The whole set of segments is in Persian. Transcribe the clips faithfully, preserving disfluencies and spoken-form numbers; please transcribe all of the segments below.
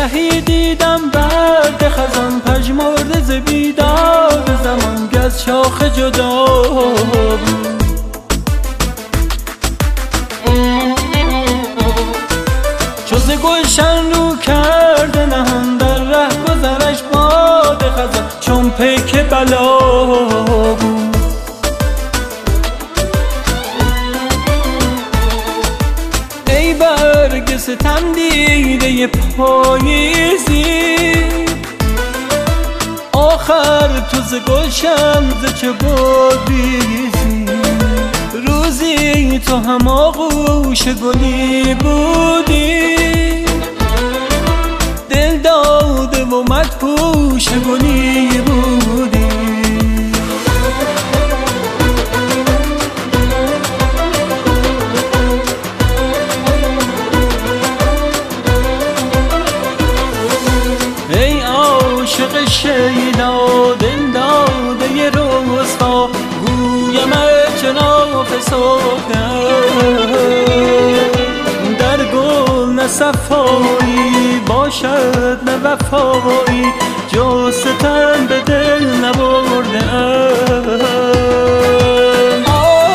گهی دیدم برد خزان پژمرده ز بیداد زمان گز شاخ جدا بود. چو ز گلشن رو کرده نهان در ره گذرش باد خزان چون پیک بلا بود. ای برگ ستم دیده پاییزی آخر تو ز گلشن ز چه بریزی. روزی تو هم آغوش گلی بودی دل داده و مدهوش گلی بودی. ای عاشق شیدا دل داده ی رسوا گویم جناف صبحدم در گل نه صفایی باشد نه وفایی جز ستم به دل نبرده ام.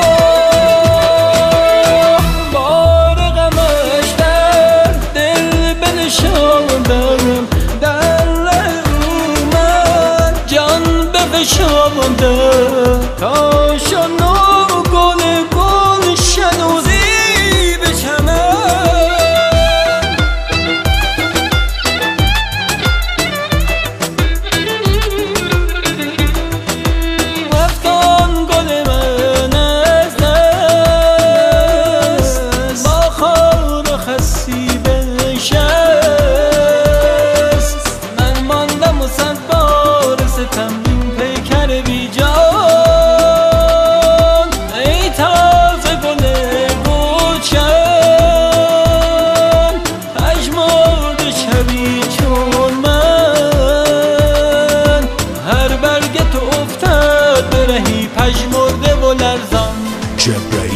آه بار غمش در دل بنشاندم در ره من جان بفشاندم تا شنو گل گل شنوزی به چمن. رفتان گل من از دست با خار و خسی بنشست من ماندم و صد بار ستم این پیکر بی جان. پژمرده و لرزان